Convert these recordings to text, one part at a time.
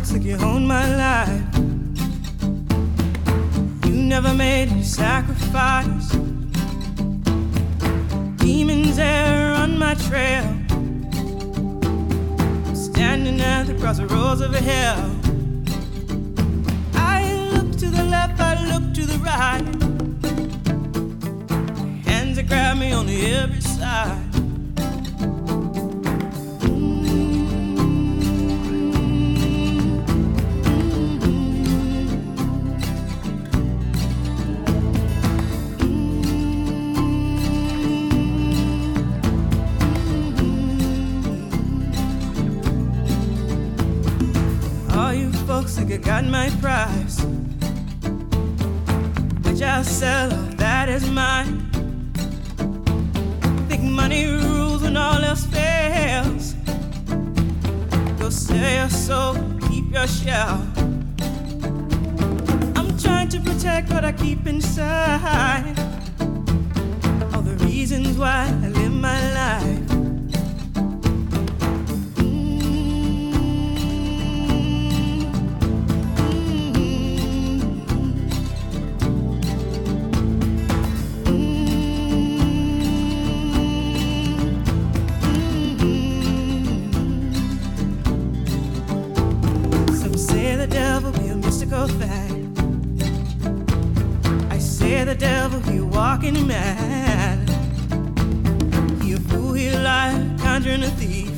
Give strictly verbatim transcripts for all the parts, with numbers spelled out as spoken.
folks like you own my life. You never made any sacrifice. Demons there on my trail, standing at the crossroads of hell. I look to the left, I look to the right. Hands that grab me on every side. Folks think I got my price, which I'll sell, all that is mine. Think money rules when all else fails. Go sell your soul, keep your shell. I'm trying to protect what I keep inside, all the reasons why I live my life. Thing. I say the devil, he walking mad. He a fool, he a liar, conjuring a thief.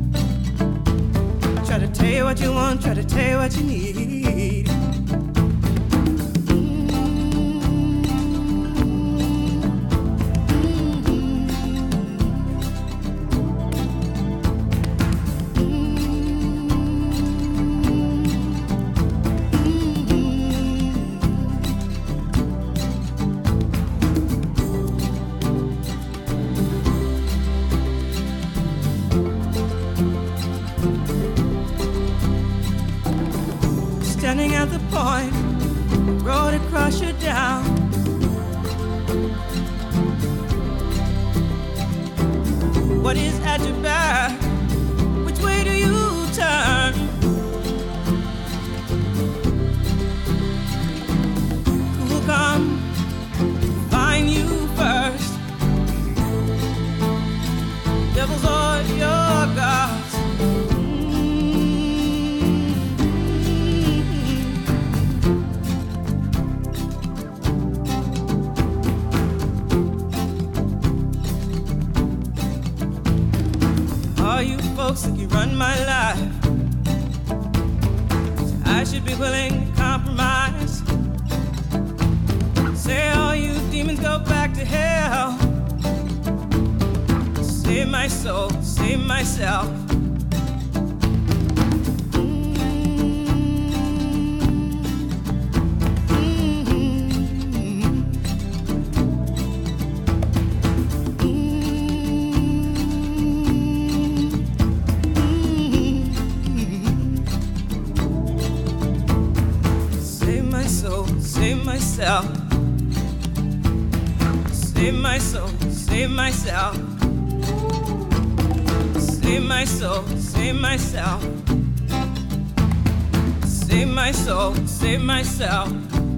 Try to tell you what you want, try to tell you what you need. Standing at the point, road across you down. What is at your back? Which way do you turn? Who will come find you first? Devils are your gods. You folks think you run my life, I should be willing to compromise. Say all you demons go back to hell. Save my soul, save myself. Save myself. Save my soul, save myself. Save my soul, save myself. Save my soul, save myself.